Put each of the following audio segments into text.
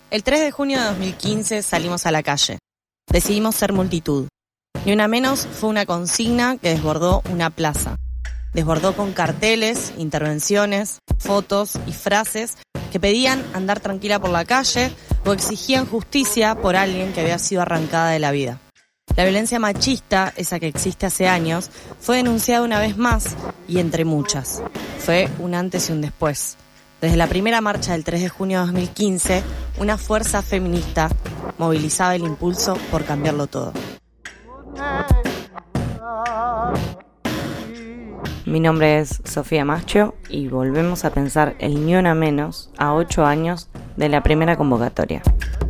El 3 de junio de 2015 salimos a la calle. Decidimos ser multitud. Ni una menos fue una consigna que desbordó una plaza. Desbordó con carteles, intervenciones, fotos y frases que pedían andar tranquila por la calle o exigían justicia por alguien que había sido arrancada de la vida. La violencia machista, esa que existe hace años, fue denunciada una vez más y entre muchas. Fue un antes y un después. Desde la primera marcha del 3 de junio de 2015, una fuerza feminista movilizaba el impulso por cambiarlo todo. Mi nombre es Sofía Macho y volvemos a pensar el Ni Una Menos a 8 años de la primera convocatoria.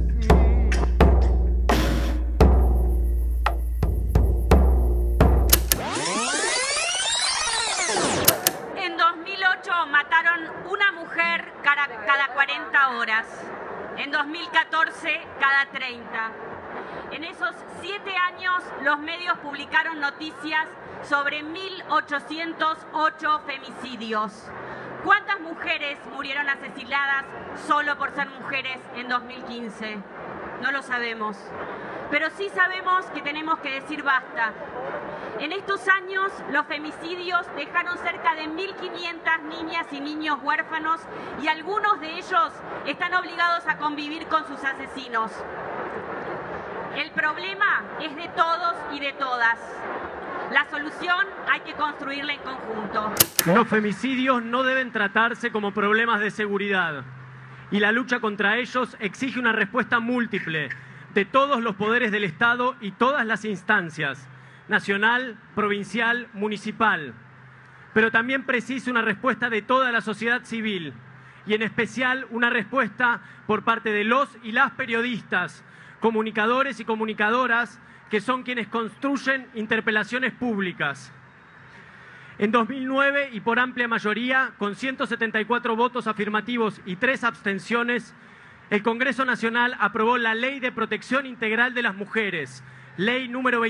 En 2008 mataron una mujer cada 40 horas. En 2014, cada 30. En esos 7 años, los medios publicaron noticias sobre 1.808 femicidios. ¿Cuántas mujeres murieron asesinadas solo por ser mujeres en 2015? No lo sabemos. Pero sí sabemos que tenemos que decir basta. En estos años, los femicidios dejaron cerca de 1.500 niñas y niños huérfanos y algunos de ellos están obligados a convivir con sus asesinos. El problema es de todos y de todas. La solución hay que construirla en conjunto. Los femicidios no deben tratarse como problemas de seguridad y la lucha contra ellos exige una respuesta múltiple de todos los poderes del Estado y todas las instancias, nacional, provincial, municipal. Pero también precisa una respuesta de toda la sociedad civil y en especial una respuesta por parte de los y las periodistas, comunicadores y comunicadoras que son quienes construyen interpelaciones públicas. En 2009 y por amplia mayoría, con 174 votos afirmativos y 3 abstenciones, el Congreso Nacional aprobó la Ley de Protección Integral de las Mujeres, Ley número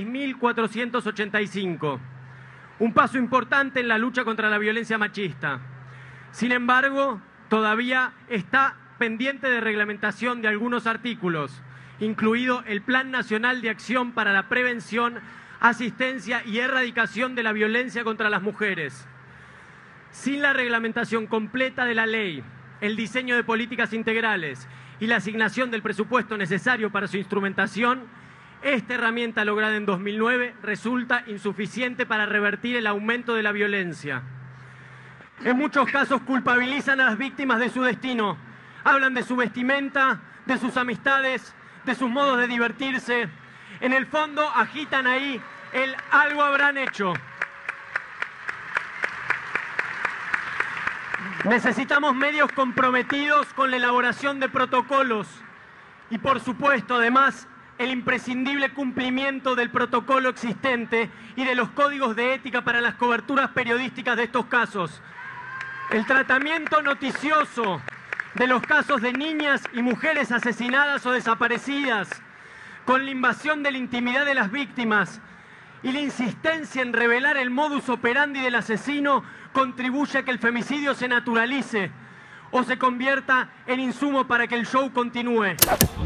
26.485. Un paso importante en la lucha contra la violencia machista. Sin embargo, todavía está pendiente de reglamentación de algunos artículos, incluido el Plan Nacional de Acción para la Prevención, Asistencia y Erradicación de la Violencia contra las Mujeres. Sin la reglamentación completa de la ley, el diseño de políticas integrales y la asignación del presupuesto necesario para su instrumentación, esta herramienta lograda en 2009 resulta insuficiente para revertir el aumento de la violencia. En muchos casos culpabilizan a las víctimas de su destino. Hablan de su vestimenta, de sus amistades, de sus modos de divertirse. En el fondo agitan ahí el algo habrán hecho. Necesitamos medios comprometidos con la elaboración de protocolos y, por supuesto, además, el imprescindible cumplimiento del protocolo existente y de los códigos de ética para las coberturas periodísticas de estos casos. El tratamiento noticioso de los casos de niñas y mujeres asesinadas o desaparecidas, con la invasión de la intimidad de las víctimas y la insistencia en revelar el modus operandi del asesino, contribuye a que el femicidio se naturalice o se convierta en insumo para que el show continúe.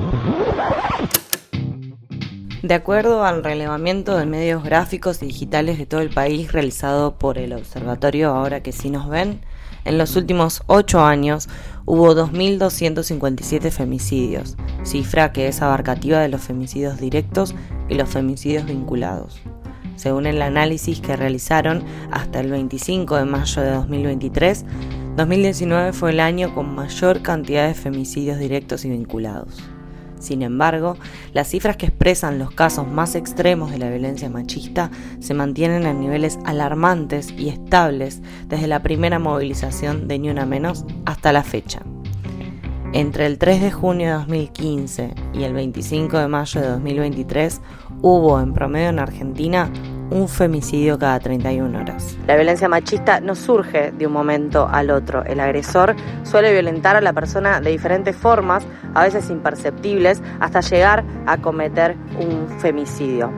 De acuerdo al relevamiento de medios gráficos y digitales de todo el país realizado por el Observatorio Ahora que sí nos ven, en los últimos 8 años hubo 2.257 femicidios, cifra que es abarcativa de los femicidios directos y los femicidios vinculados. Según el análisis que realizaron hasta el 25 de mayo de 2023, 2019 fue el año con mayor cantidad de femicidios directos y vinculados. Sin embargo, las cifras que expresan los casos más extremos de la violencia machista se mantienen en niveles alarmantes y estables desde la primera movilización de Ni Una Menos hasta la fecha. Entre el 3 de junio de 2015 y el 25 de mayo de 2023 hubo en promedio en Argentina un femicidio cada 31 horas. La violencia machista no surge de un momento al otro. El agresor suele violentar a la persona de diferentes formas, a veces imperceptibles, hasta llegar a cometer un femicidio.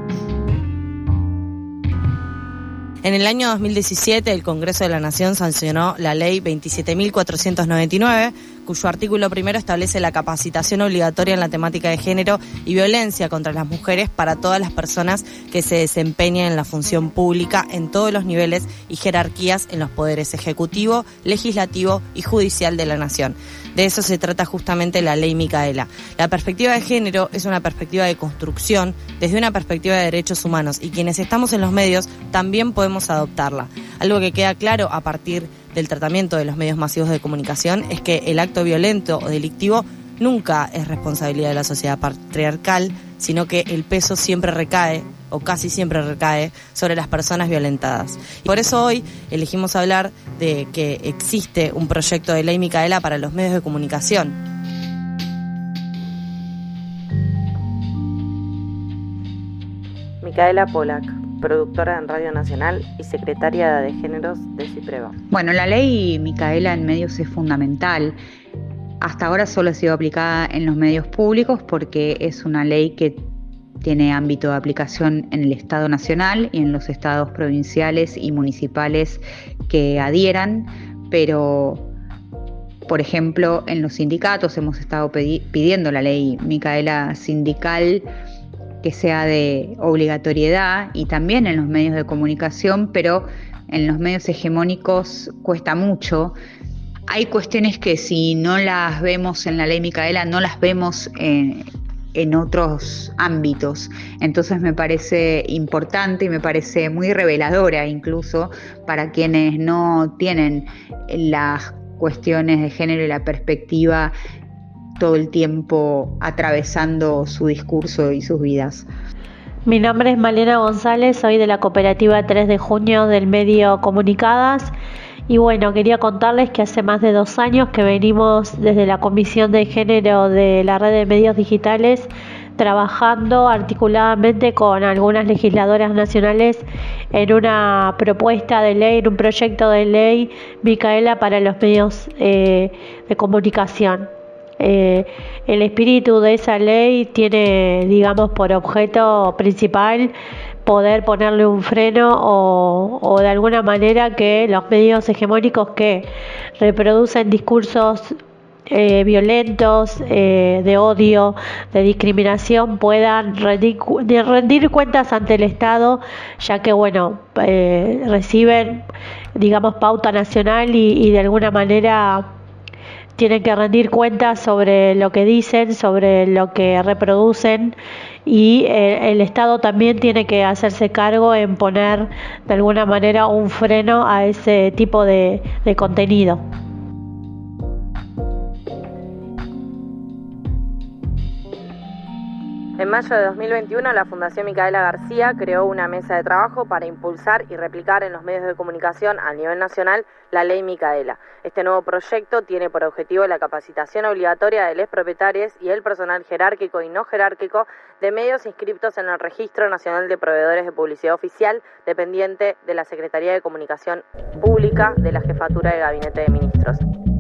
En el año 2017, el Congreso de la Nación sancionó la Ley 27.499, cuyo artículo primero establece la capacitación obligatoria en la temática de género y violencia contra las mujeres para todas las personas que se desempeñen en la función pública en todos los niveles y jerarquías en los poderes ejecutivo, legislativo y judicial de la nación. De eso se trata justamente la ley Micaela. La perspectiva de género es una perspectiva de construcción desde una perspectiva de derechos humanos y quienes estamos en los medios también podemos adoptarla. Algo que queda claro a partir del tratamiento de los medios masivos de comunicación es que el acto violento o delictivo nunca es responsabilidad de la sociedad patriarcal, sino que el peso siempre recae, o casi siempre recae, sobre las personas violentadas. Y por eso hoy elegimos hablar de que existe un proyecto de ley Micaela para los medios de comunicación. Micaela Polak, productora en Radio Nacional y secretaria de Géneros de CIPREVA. Bueno, la ley Micaela en medios es fundamental. Hasta ahora solo ha sido aplicada en los medios públicos porque es una ley que tiene ámbito de aplicación en el Estado Nacional y en los estados provinciales y municipales que adhieran, pero, por ejemplo, en los sindicatos hemos estado pidiendo la ley Micaela sindical que sea de obligatoriedad y también en los medios de comunicación, pero en los medios hegemónicos cuesta mucho. Hay cuestiones que si no las vemos en la ley Micaela, no las vemos en otros ámbitos. Entonces me parece importante y me parece muy reveladora incluso para quienes no tienen las cuestiones de género y la perspectiva todo el tiempo atravesando su discurso y sus vidas. Mi nombre es Malena González, soy de la cooperativa 3 de junio del medio Comunicadas. Y bueno, quería contarles que hace más de 2 años que venimos desde la Comisión de Género de la Red de Medios Digitales trabajando articuladamente con algunas legisladoras nacionales en una propuesta de ley, en un proyecto de ley Micaela para los medios de comunicación. El espíritu de esa ley tiene, digamos, por objeto principal poder ponerle un freno o de alguna manera que los medios hegemónicos que reproducen discursos violentos, de odio, de discriminación, puedan rendir cuentas ante el Estado, ya que bueno, reciben, digamos, pauta nacional y de alguna manera tienen que rendir cuentas sobre lo que dicen, sobre lo que reproducen, y el Estado también tiene que hacerse cargo en poner de alguna manera un freno a ese tipo de contenido. En mayo de 2021, la Fundación Micaela García creó una mesa de trabajo para impulsar y replicar en los medios de comunicación a nivel nacional la ley Micaela. Este nuevo proyecto tiene por objetivo la capacitación obligatoria de los propietarios y el personal jerárquico y no jerárquico de medios inscritos en el Registro Nacional de Proveedores de Publicidad Oficial, dependiente de la Secretaría de Comunicación Pública de la Jefatura de Gabinete de Ministros.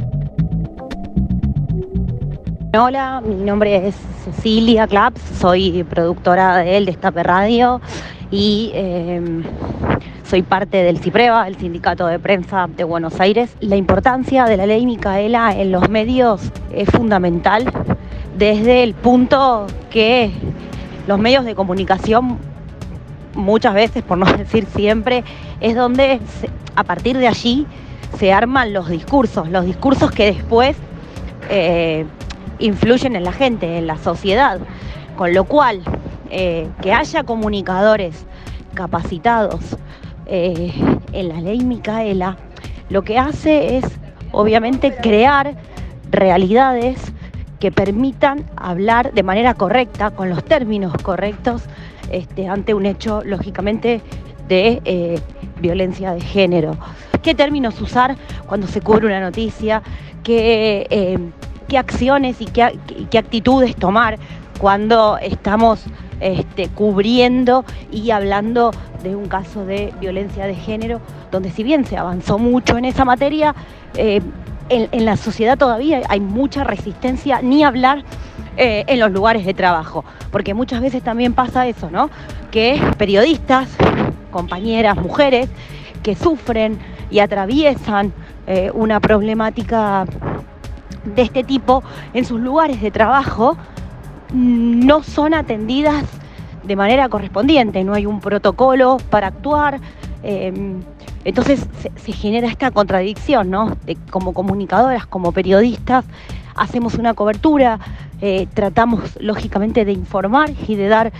Hola, mi nombre es Cecilia Claps, soy productora de El Destape Radio y soy parte del CIPREVA, el Sindicato de Prensa de Buenos Aires. La importancia de la ley Micaela en los medios es fundamental desde el punto que los medios de comunicación muchas veces, por no decir siempre, es donde a partir de allí se arman los discursos que después influyen en la gente, en la sociedad, con lo cual que haya comunicadores capacitados en la ley Micaela lo que hace es obviamente crear realidades que permitan hablar de manera correcta, con los términos correctos, ante un hecho lógicamente de violencia de género. ¿Qué términos usar cuando se cubre una noticia? ¿Qué acciones y qué actitudes tomar cuando estamos cubriendo y hablando de un caso de violencia de género, donde si bien se avanzó mucho en esa materia, en la sociedad todavía hay mucha resistencia, ni hablar en los lugares de trabajo, porque muchas veces también pasa eso, ¿no? Que periodistas, compañeras, mujeres, que sufren y atraviesan una problemática de este tipo en sus lugares de trabajo no son atendidas de manera correspondiente, no hay un protocolo para actuar. Entonces se genera esta contradicción, ¿no? Como comunicadoras, como periodistas, hacemos una cobertura, tratamos lógicamente de informar y de dar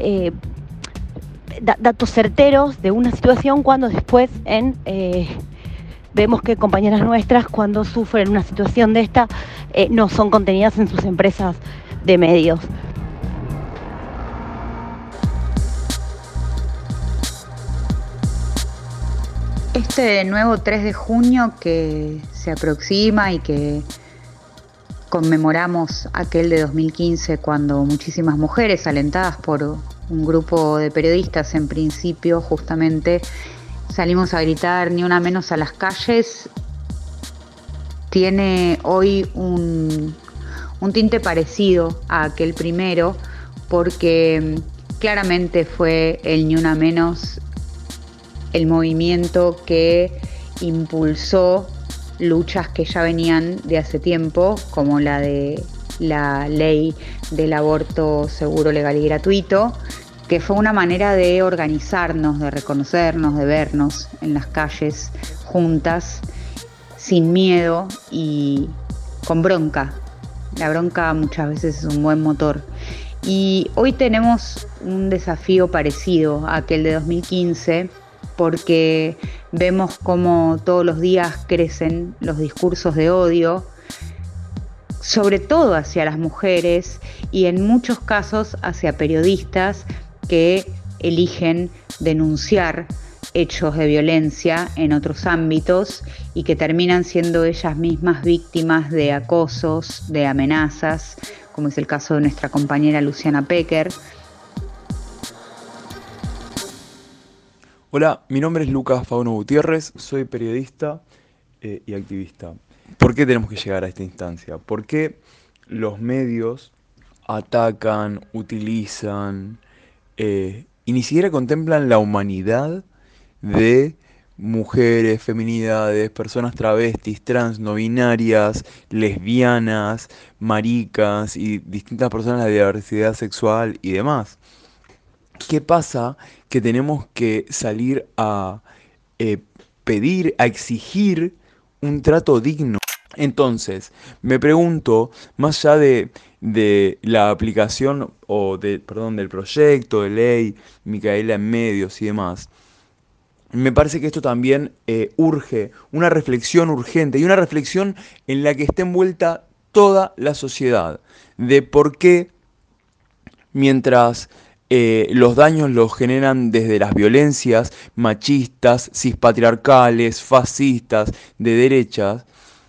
datos certeros de una situación, cuando después vemos que compañeras nuestras, cuando sufren una situación de esta, no son contenidas en sus empresas de medios. Este nuevo 3 de junio que se aproxima y que conmemoramos aquel de 2015, cuando muchísimas mujeres, alentadas por un grupo de periodistas en principio, justamente salimos a gritar ni una menos a las calles, tiene hoy un tinte parecido a aquel primero, porque claramente fue el ni una menos el movimiento que impulsó luchas que ya venían de hace tiempo, como la de la ley del aborto seguro, legal y gratuito, que fue una manera de organizarnos, de reconocernos, de vernos en las calles juntas, sin miedo y con bronca. La bronca muchas veces es un buen motor. Y hoy tenemos un desafío parecido a aquel de 2015, porque vemos cómo todos los días crecen los discursos de odio, sobre todo hacia las mujeres y en muchos casos hacia periodistas que eligen denunciar hechos de violencia en otros ámbitos y que terminan siendo ellas mismas víctimas de acosos, de amenazas, como es el caso de nuestra compañera Luciana Pecker. Hola, mi nombre es Lucas Fauno Gutiérrez, soy periodista y activista. ¿Por qué tenemos que llegar a esta instancia? ¿Por qué los medios atacan, utilizan y ni siquiera contemplan la humanidad de mujeres, feminidades, personas travestis, trans, no binarias, lesbianas, maricas y distintas personas de diversidad sexual y demás? ¿Qué pasa? Que tenemos que salir a pedir, a exigir un trato digno. Entonces, me pregunto, más allá de la aplicación del proyecto de ley Micaela en medios y demás, me parece que esto también urge una reflexión urgente y una reflexión en la que esté envuelta toda la sociedad, de por qué mientras los daños los generan desde las violencias machistas, cispatriarcales, fascistas, de derechas,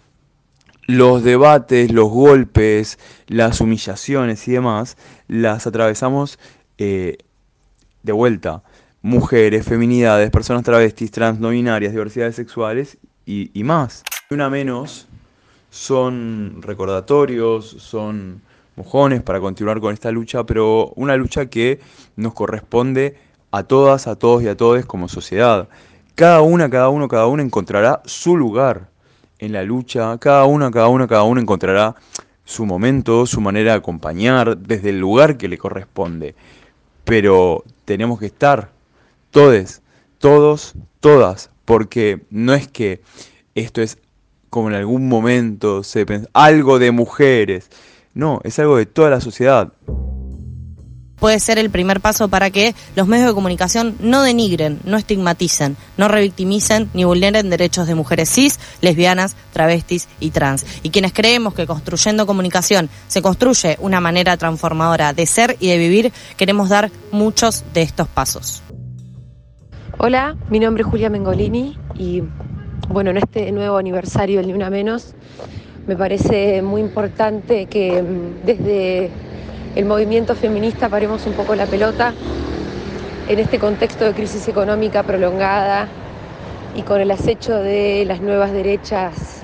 los debates, los golpes, las humillaciones y demás, las atravesamos de vuelta. Mujeres, feminidades, personas travestis, trans, no binarias, diversidades sexuales y más. Una menos son recordatorios, son mojones para continuar con esta lucha, pero una lucha que nos corresponde a todas, a todos y a todes como sociedad. Cada uno encontrará su lugar en la lucha, cada uno encontrará su momento, su manera de acompañar desde el lugar que le corresponde. Pero tenemos que estar todes, todos, todas, porque no es que esto es como en algún momento se pensó, algo de mujeres. No, es algo de toda la sociedad. Puede ser el primer paso para que los medios de comunicación no denigren, no estigmaticen, no revictimicen ni vulneren derechos de mujeres cis, lesbianas, travestis y trans. Y quienes creemos que construyendo comunicación se construye una manera transformadora de ser y de vivir, queremos dar muchos de estos pasos. Hola, mi nombre es Julia Mengolini y bueno, en este nuevo aniversario del Ni Una Menos, me parece muy importante que desde el movimiento feminista paremos un poco la pelota en este contexto de crisis económica prolongada y con el acecho de las nuevas derechas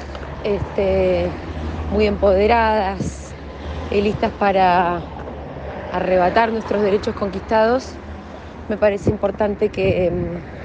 muy empoderadas y listas para arrebatar nuestros derechos conquistados. Me parece importante que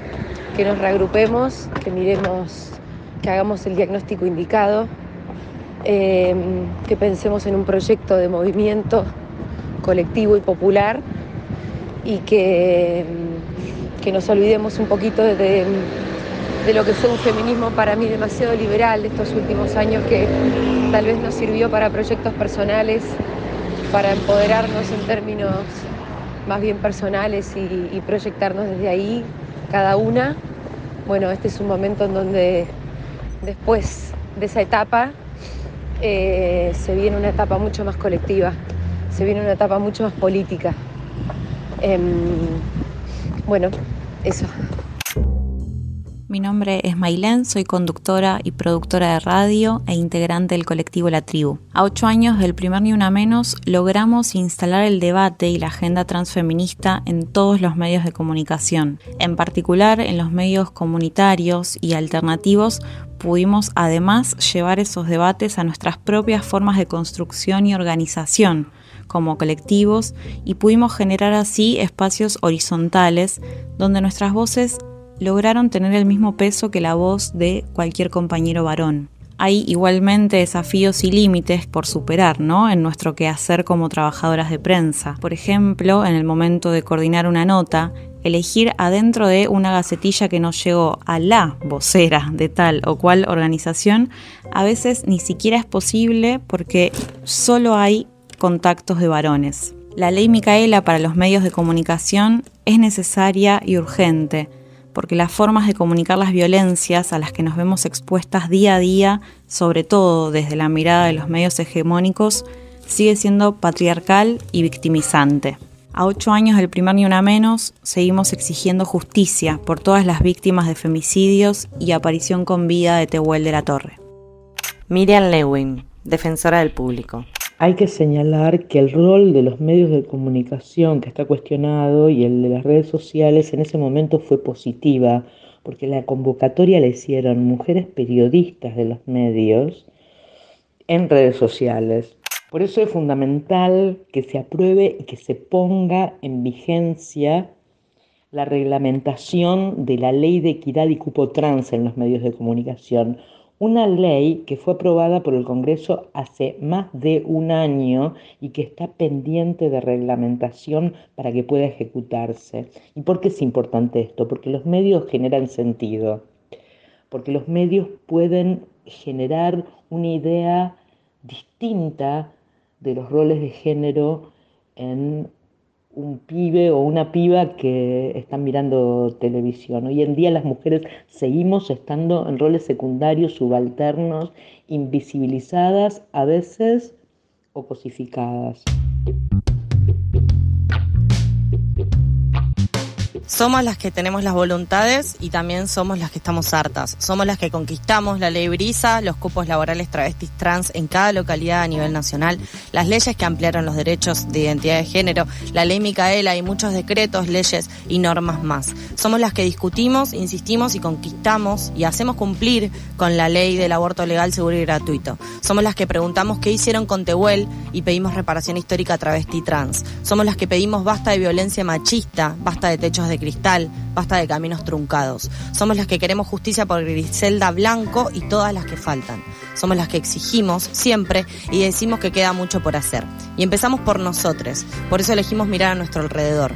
nos reagrupemos, que miremos, que hagamos el diagnóstico indicado que pensemos en un proyecto de movimiento colectivo y popular y que nos olvidemos un poquito de lo que fue un feminismo para mí demasiado liberal de estos últimos años, que tal vez nos sirvió para proyectos personales, para empoderarnos en términos más bien personales y proyectarnos desde ahí, cada una. Bueno, este es un momento en donde después de esa etapa se viene una etapa mucho más colectiva, se viene una etapa mucho más política. Bueno, eso. Mi nombre es Mailén, soy conductora y productora de radio e integrante del colectivo La Tribu. A 8 años del primer Ni Una Menos, logramos instalar el debate y la agenda transfeminista en todos los medios de comunicación. En particular, en los medios comunitarios y alternativos, pudimos además llevar esos debates a nuestras propias formas de construcción y organización, como colectivos, y pudimos generar así espacios horizontales donde nuestras voces lograron tener el mismo peso que la voz de cualquier compañero varón. Hay igualmente desafíos y límites por superar, ¿no?, en nuestro quehacer como trabajadoras de prensa. Por ejemplo, en el momento de coordinar una nota, elegir adentro de una gacetilla que nos llegó a la vocera de tal o cual organización, a veces ni siquiera es posible porque solo hay contactos de varones. La ley Micaela para los medios de comunicación es necesaria y urgente, porque las formas de comunicar las violencias a las que nos vemos expuestas día a día, sobre todo desde la mirada de los medios hegemónicos, sigue siendo patriarcal y victimizante. A 8 años del primer Ni Una Menos, seguimos exigiendo justicia por todas las víctimas de femicidios y aparición con vida de Tehuel de la Torre. Miriam Lewin, defensora del público. Hay que señalar que el rol de los medios de comunicación que está cuestionado y el de las redes sociales en ese momento fue positiva, porque la convocatoria la hicieron mujeres periodistas de los medios en redes sociales. Por eso es fundamental que se apruebe y que se ponga en vigencia la reglamentación de la Ley de Equidad y Cupo Trans en los medios de comunicación. Una ley que fue aprobada por el Congreso hace más de un año y que está pendiente de reglamentación para que pueda ejecutarse. ¿Y por qué es importante esto? Porque los medios generan sentido, porque los medios pueden generar una idea distinta de los roles de género en un pibe o una piba que están mirando televisión. Hoy en día las mujeres seguimos estando en roles secundarios, subalternos, invisibilizadas, a veces o cosificadas. Somos las que tenemos las voluntades y también somos las que estamos hartas. Somos las que conquistamos la ley Brisa, los cupos laborales travestis trans en cada localidad a nivel nacional, las leyes que ampliaron los derechos de identidad de género, la ley Micaela y muchos decretos, leyes y normas más. Somos las que discutimos, insistimos y conquistamos y hacemos cumplir con la ley del aborto legal, seguro y gratuito. Somos las que preguntamos qué hicieron con Tehuel y pedimos reparación histórica travesti trans. Somos las que pedimos basta de violencia machista, basta de techos de cristal, basta de caminos truncados. Somos las que queremos justicia por Griselda Blanco y todas las que faltan. Somos las que exigimos siempre y decimos que queda mucho por hacer. Y empezamos por nosotros, por eso elegimos mirar a nuestro alrededor.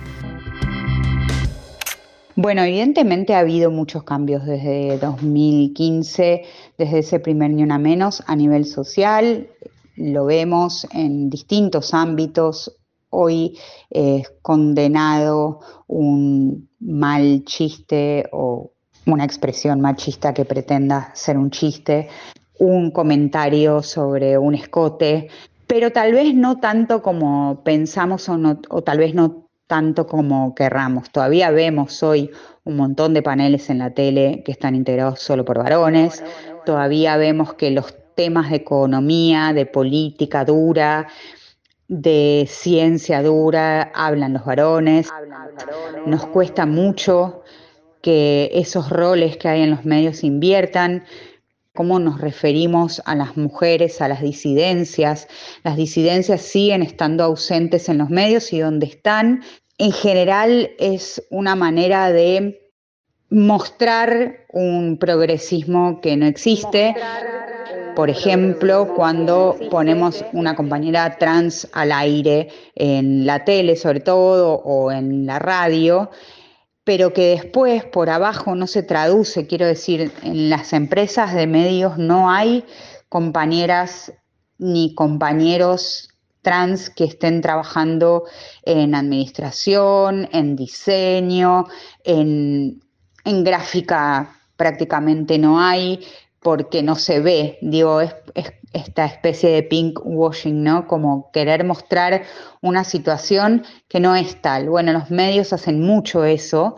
Bueno, evidentemente ha habido muchos cambios desde 2015, desde ese primer Ni Una Menos a nivel social. Lo vemos en distintos ámbitos. Hoy es condenado un mal chiste o una expresión machista que pretenda ser un chiste, un comentario sobre un escote, pero tal vez no tanto como pensamos o tal vez no tanto como querramos. Todavía vemos hoy un montón de paneles en la tele que están integrados solo por varones. Todavía vemos que los temas de economía, de política dura, de ciencia dura, hablan los varones. Nos cuesta mucho que esos roles que hay en los medios se inviertan. Cómo nos referimos a las mujeres, a las disidencias. Las disidencias siguen estando ausentes en los medios y donde están, en general, es una manera de mostrar un progresismo que no existe. Por ejemplo, cuando ponemos una compañera trans al aire en la tele sobre todo o en la radio, pero que después por abajo no se traduce. Quiero decir, en las empresas de medios no hay compañeras ni compañeros trans que estén trabajando en administración, en diseño, en gráfica prácticamente no hay, porque no se ve, digo, es esta especie de pink washing, ¿no? Como querer mostrar una situación que no es tal. Bueno, los medios hacen mucho eso.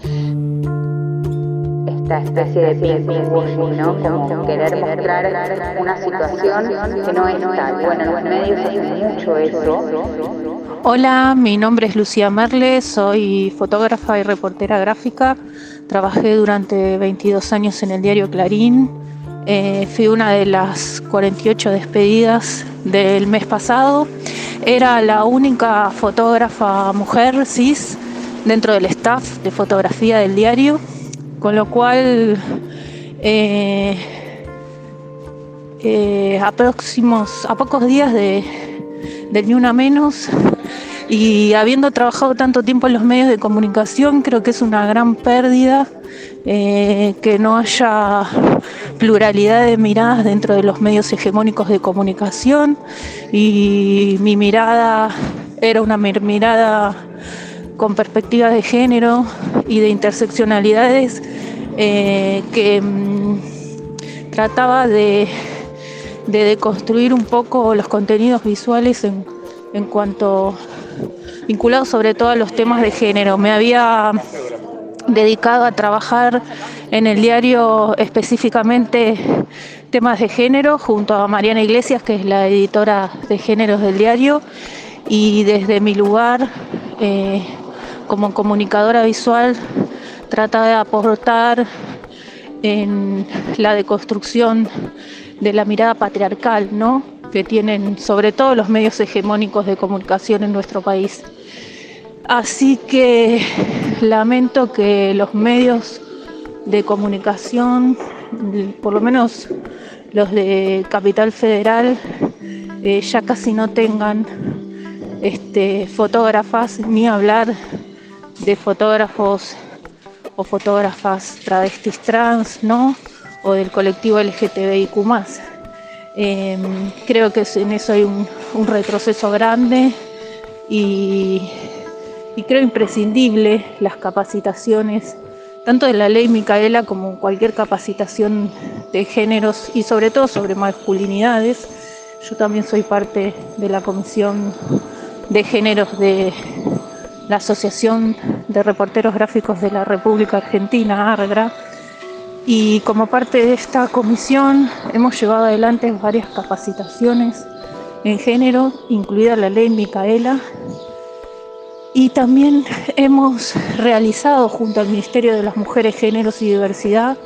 Esta especie de pink washing, ¿no? Como querer mostrar una situación que no es tal. Bueno, los medios hacen mucho eso. Hola, mi nombre es Lucía Merle, soy fotógrafa y reportera gráfica. Trabajé durante 22 años en el diario Clarín. Fui una de las 48 despedidas del mes pasado. Era la única fotógrafa mujer cis dentro del staff de fotografía del diario, con lo cual a pocos días del Ni Una Menos, y habiendo trabajado tanto tiempo en los medios de comunicación, creo que es una gran pérdida que no haya pluralidad de miradas dentro de los medios hegemónicos de comunicación, y mi mirada era una mirada con perspectivas de género y de interseccionalidades que trataba de deconstruir un poco los contenidos visuales en cuanto vinculados sobre todo a los temas de género. Me había dedicado a trabajar en el diario específicamente temas de género junto a Mariana Iglesias, que es la editora de géneros del diario, y desde mi lugar como comunicadora visual trataba de aportar en la deconstrucción de la mirada patriarcal, ¿no?, que tienen sobre todo los medios hegemónicos de comunicación en nuestro país. Así que lamento que los medios de comunicación, por lo menos los de Capital Federal, ya casi no tengan fotógrafas, ni hablar de fotógrafos o fotógrafas travestis trans, ¿no?, o del colectivo LGTBIQ+. Creo que en eso hay un retroceso grande y creo imprescindible las capacitaciones, tanto de la ley Micaela como cualquier capacitación de géneros y sobre todo sobre masculinidades. Yo también soy parte de la Comisión de Géneros de la Asociación de Reporteros Gráficos de la República Argentina, ARGRA, y como parte de esta comisión hemos llevado adelante varias capacitaciones en género, incluida la ley Micaela, y también hemos realizado junto al Ministerio de las Mujeres, Géneros y Diversidad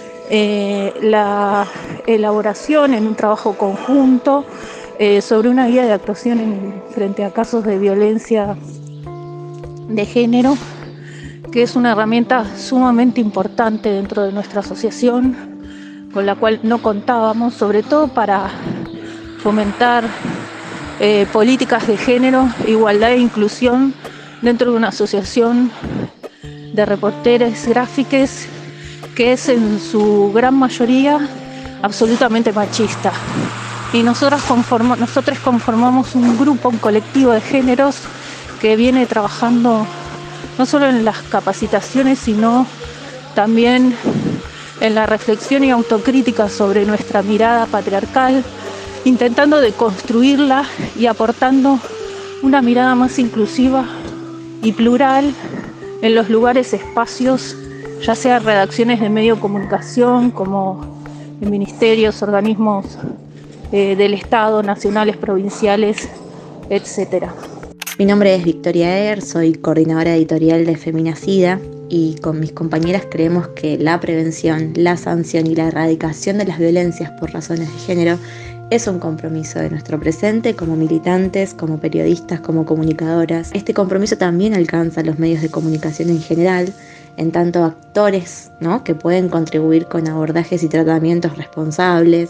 la elaboración en un trabajo conjunto sobre una guía de actuación frente a casos de violencia de género, que es una herramienta sumamente importante dentro de nuestra asociación, con la cual no contábamos, sobre todo para fomentar políticas de género, igualdad e inclusión dentro de una asociación de reporteros gráficos que es en su gran mayoría absolutamente machista. Y nosotros conformamos un grupo, un colectivo de géneros que viene trabajando no solo en las capacitaciones, sino también en la reflexión y autocrítica sobre nuestra mirada patriarcal, intentando deconstruirla y aportando una mirada más inclusiva y plural en los lugares, espacios, ya sea redacciones de medio de comunicación, como en ministerios, organismos del Estado, nacionales, provinciales, etc. Mi nombre es Victoria Er, soy coordinadora editorial de Feminacida, y con mis compañeras creemos que la prevención, la sanción y la erradicación de las violencias por razones de género es un compromiso de nuestro presente como militantes, como periodistas, como comunicadoras. Este compromiso también alcanza a los medios de comunicación en general, en tanto actores, ¿no?, que pueden contribuir con abordajes y tratamientos responsables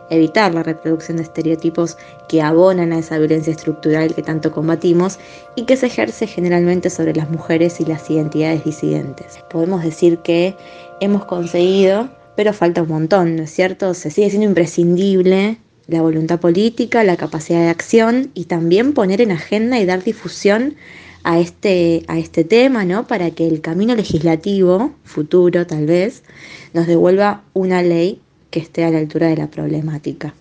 evitar la reproducción de estereotipos que abonan a esa violencia estructural que tanto combatimos y que se ejerce generalmente sobre las mujeres y las identidades disidentes. Podemos decir que hemos conseguido, pero falta un montón, ¿no es cierto? Se sigue siendo imprescindible la voluntad política, la capacidad de acción y también poner en agenda y dar difusión a este tema, ¿no? Para que el camino legislativo futuro, tal vez, nos devuelva una ley que esté a la altura de la problemática.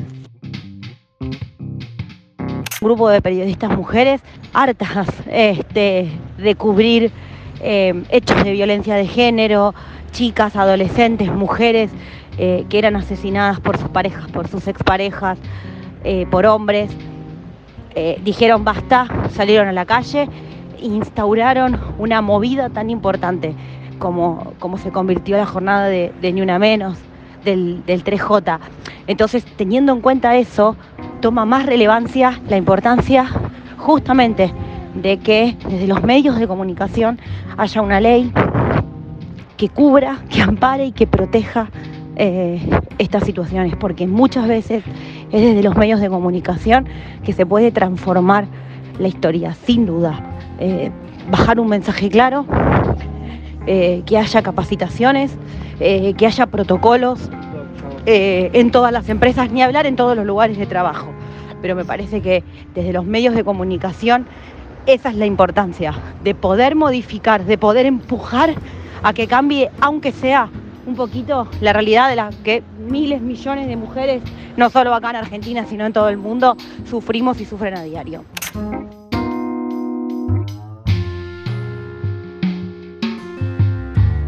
Un grupo de periodistas mujeres hartas de cubrir hechos de violencia de género, chicas, adolescentes, mujeres que eran asesinadas por sus parejas, por sus exparejas, por hombres. Dijeron basta, salieron a la calle, instauraron una movida tan importante como se convirtió la jornada de Ni Una Menos, del 3J. Entonces, teniendo en cuenta eso, toma más relevancia la importancia justamente de que desde los medios de comunicación haya una ley que cubra, que ampare y que proteja estas situaciones, porque muchas veces es desde los medios de comunicación que se puede transformar la historia, sin duda. Bajar un mensaje claro, que haya capacitaciones, que haya protocolos en todas las empresas, ni hablar en todos los lugares de trabajo. Pero me parece que desde los medios de comunicación esa es la importancia, de poder modificar, de poder empujar a que cambie, aunque sea un poquito, la realidad de la que miles, millones de mujeres, no solo acá en Argentina, sino en todo el mundo, sufrimos y sufren a diario.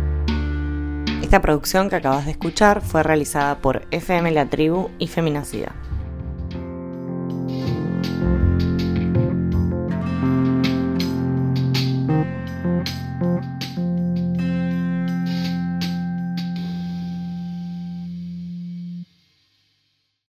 Esta producción que acabas de escuchar fue realizada por FM La Tribu y Feminacida.